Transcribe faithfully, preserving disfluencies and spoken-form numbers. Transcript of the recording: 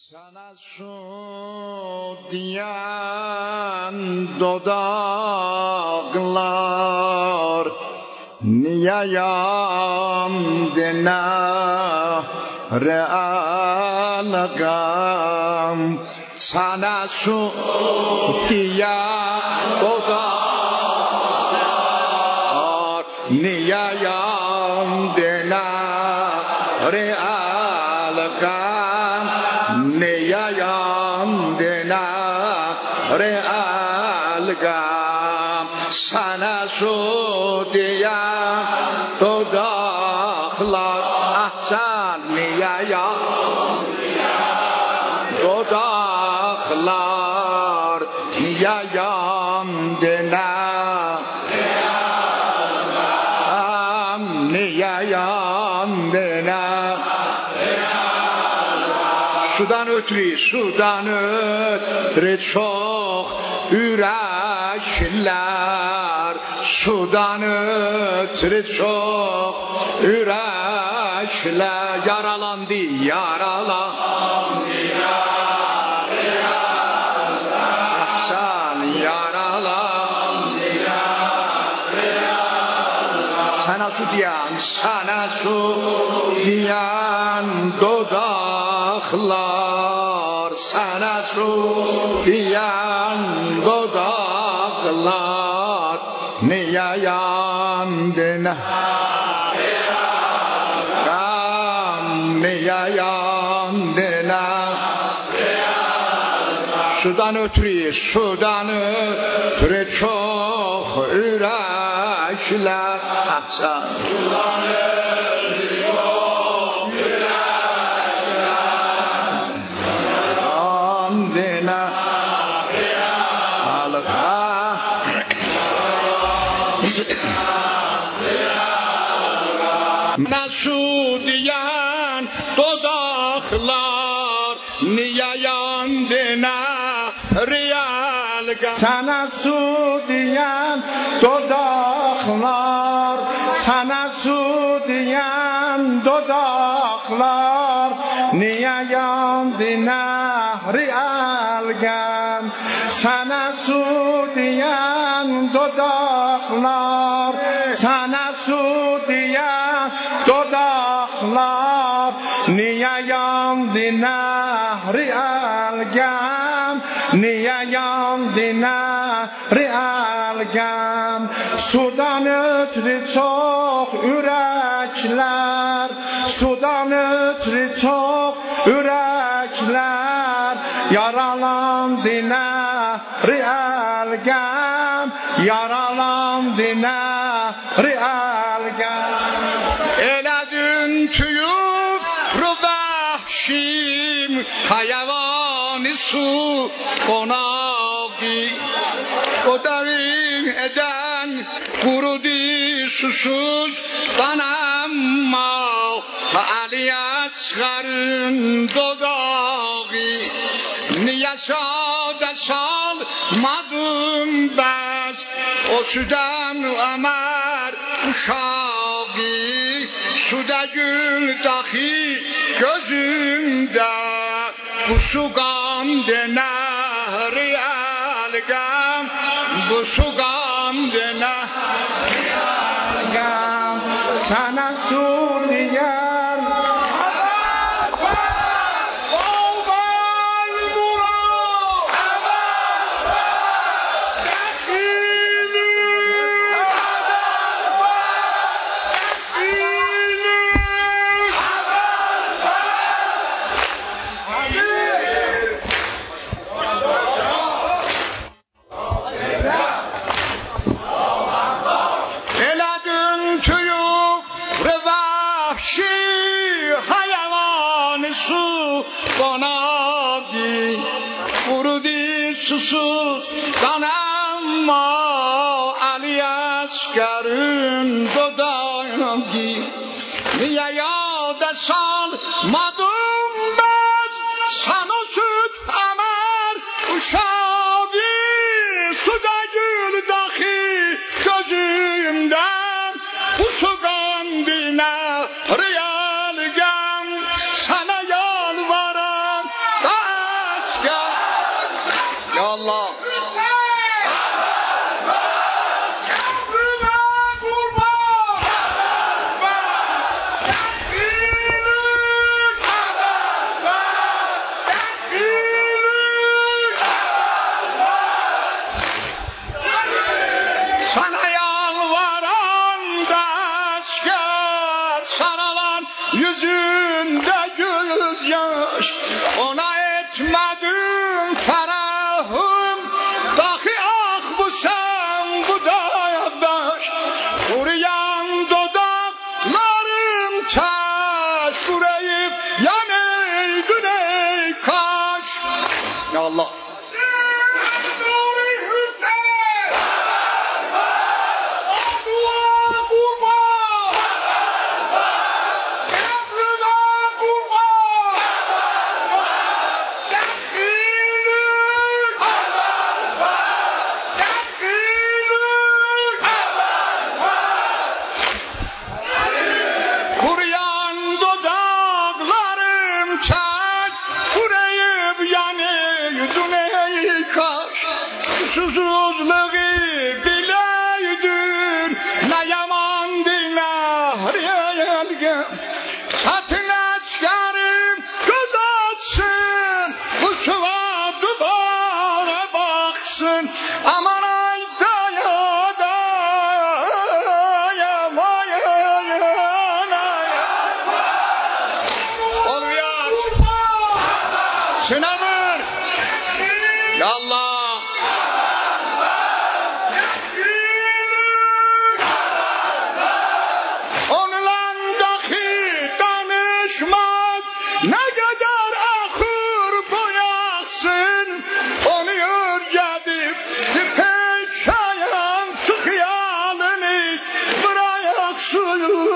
Sana su diyen dudaklar niye yandı nehre algam? Sana su diyen dudaklar niye yandı nehre algam? Niye yandı nehre algam? Sana su diyen dudaklar ahsan niye yandı dudaklar niye yandı nehre algam? Niye yandı nehre Sudan ötürü, sudan ötürü çok yürekler, sudan ötürü çok yürekler yaralandı, yaralandı, ahsan yaralandı, sana su diyen, sana su diyen dudaklar, sana su diyen dudaklar niye yandı nehre algam? Niye yandı nehre algam? Sudan ötürü, sudan ötürü çok yürekler ahsan. Sudan ötürü çok yürekler yandı nehre algam. Sana su diyen dudaklar niye yandı nehre algam? Sana su diyen dudaklar, sana su diyen dudaklar niye yandı nehre algam? Sana su diyen dudaklar, sana su diyen dudaklar niye yandı nehre algam? Niye yandı nehre algam? Sudan ötürü çok yürekler, sudan ötürü çok yürekler yaralandı nehre algam, yaralandı nehre algam. Eledin tüyüp vahşim hayvanı su konağı, o devin eden kurudu susuz kanama, Ali Asgar'ın dudağı niye sade salmadım bez o süden Ömer uşağı, suda gül dahi gözümde bu su gandı nehre algam, bu su gandı nehre algam. Sana su diyen susuz kanama, Ali Asgar'ın dudağı niye yada salmadım ben sana süt Ömer uşağı, suda gül dahi gözümden bu su gandı nehre algam. Sana yalvaran da Allah. Sana yalvaran da asker, saralan yüzünde gözyaş, ona etmedim ferahım, dahi ah bu sen bu da yadaş, kuruyan dudaklarım taş, kureyip yaney güney kaş. Ya Allah. Susuzluğu bileydin, ne yamandı nahriyelgem. Satın askerim göz açsın, bu sıva duvara baksın. Aman ay daya daya mayan ay. Oluyor. Sınavır. Ya Allah. Ne kadar ahır boyaksın, onu örgedip peçayan sıkıyalını bırayaksın.